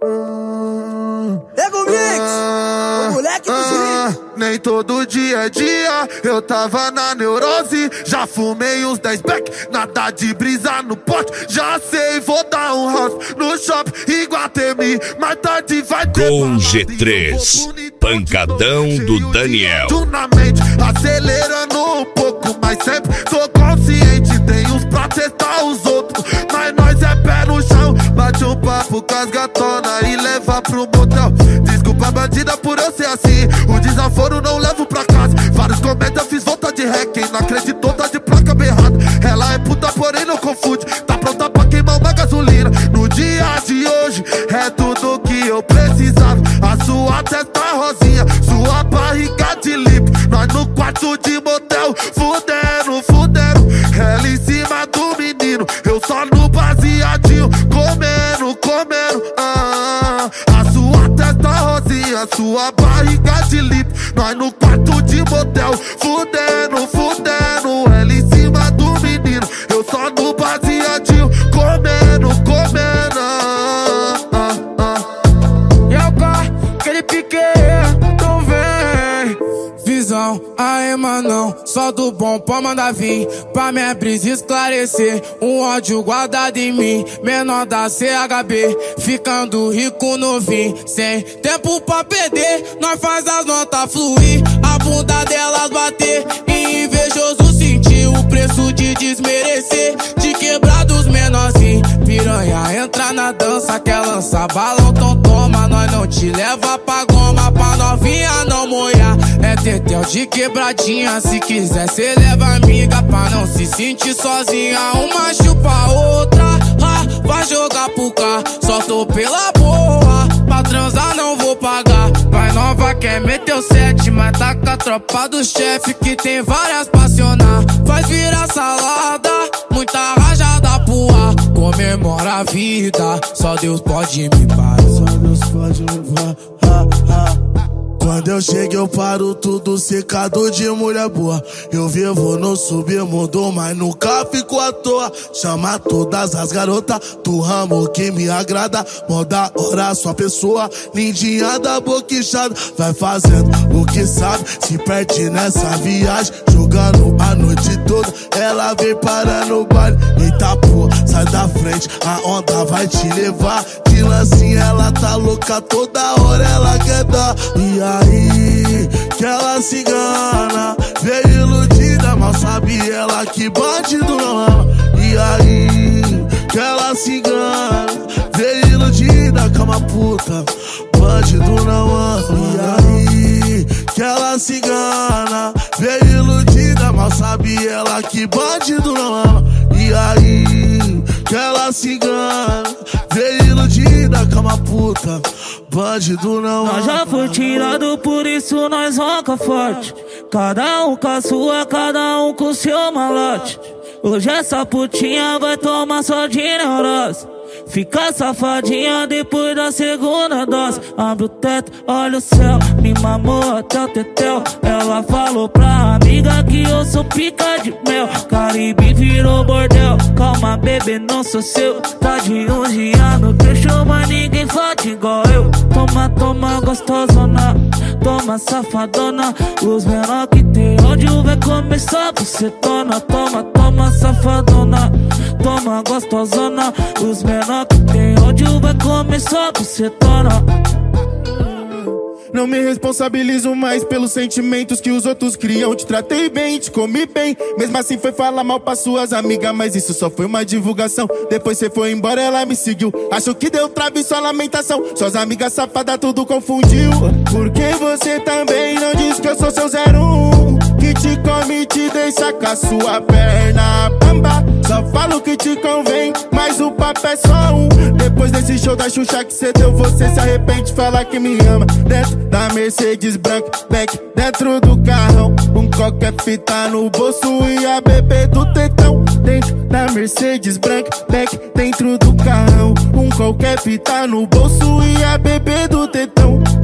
Pega o mix, o moleque do Giri. Nem todo dia é dia, eu tava na neurose. Já fumei uns 10 back, nada de brisa no pote. Já sei, vou dar um house no shopping Iguatemi. Mais tarde vai ter com G3, pancadão do Daniel. Tunamente, acelerando um pouco, mas sempre sou consciente. Tem uns pra testar os outros, mas nós é pé no chão. Bate um papo com as gatonas e leva pro motel. Desculpa bandida por eu ser assim, o desaforo não levo pra casa. Vários comentam, fiz volta de ré. Quem não acreditou tá de placa berrada. Ela é puta, porém não confunde. Tá pronta pra queimar uma gasolina. No dia de hoje é tudo que eu precisava. A sua testa rosinha, sua barriga de lip. Nós no quarto de motel, fudendo, fudendo. Ela em cima do menino, eu só no baseadinho, comendo, comendo. A sua testa rosinha, sua barriga de lip. Nós no quarto de motel, fudendo, fudendo. Ela em cima do menino, eu só no baseadinho, comendo, comendo. E é o carro, aquele pique, então vem. Visão, aí manão, só do bom pra mandar vir. Pra minha brisa esclarecer, um ódio guardado em mim. Menor da CHB, ficando rico no vinho. Sem tempo pra perder, nós faz as notas fluir. A bunda delas bater, e invejoso sentir o preço de desmerecer. De quebrar dos menorzinhos, piranha entra na dança, quer lançar balão, então toma. Nós não te leva pra goma, pra novinha não molhar. É tetel de quebradinha, se quiser cê leva amiga, pra não se sentir sozinha. Uma chupa a outra, vai jogar pro cá. Só tô pela boa, pra transar não vou pagar. Vai nova quer meter o 7, mas tá com a tropa do chefe, que tem várias passionar. Faz virar salada, muita rajada pro ar. Comemora a vida, só Deus pode me parar. Só Deus pode me parar. Quando eu chego eu paro tudo secado de mulher boa. Eu vivo no submundo, mas nunca fico à toa. Chama todas as garotas do ramo que me agrada. Moda hora sua pessoa, lindinha da boquichada. Vai fazendo o que sabe, se perde nessa viagem. Jogando a noite toda, ela vem parar no baile. Eita porra, sai da frente, a onda vai te levar. De lancinha ela tá louca, toda hora ela quer dar. E aí, que ela se engana, veio iludida, mal sabe ela que bandido não ama. E aí, que ela se engana, veio iludida, cama puta, bandido não ama. E aí, que ela se engana, veio iludida, mal sabe ela que bandido não ama. E aí, que ela se engana, veio iludida, cama puta, bandido não ama. Nós já foi tirado, por isso nós ronca forte. Cada um com a sua, cada um com o seu malote. Hoje essa putinha vai tomar só de neurose. Fica safadinha depois da segunda dose. Abre o teto, olha o céu, me mamou até o tetel. Ela falou pra amiga que eu sou pica de mel. Caribe virou bordel, calma bebê, não sou seu. Tá de 11 anos, deixou, mas ninguém fode igual eu. Toma, toma gostosona, toma safadona. Os menor que tem ódio vai começar bucetona. Toma, toma safadona, toma gostosona. Os menor que tem ódio vai começar bucetona. Não me responsabilizo mais pelos sentimentos que os outros criam. Te tratei bem, te comi bem, mesmo assim foi falar mal pra suas amigas. Mas isso só foi uma divulgação, depois cê foi embora, ela me seguiu. Acho que deu trave sua lamentação, suas amigas safadas tudo confundiu. Porque você também não diz que eu sou seu 01, que te come e te deixa com a sua perna bamba. Só falo que te convém, mas o papo é só um. Depois desse show da Xuxa que cê deu, você se arrepende, fala que me ama. Dentro da Mercedes branca, back dentro do carrão. Um qualquer fita no bolso e a bebê do tetão. Dentro da Mercedes branca, back dentro do carrão. Um qualquer fita no bolso e a bebê do tetão.